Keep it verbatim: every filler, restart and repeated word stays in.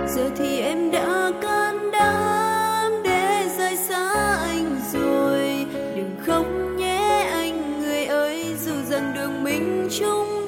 giờ thì em đã can đảm để rời xa anh rồi. Đừng khóc nhé anh người ơi, dù rằng đường mình chung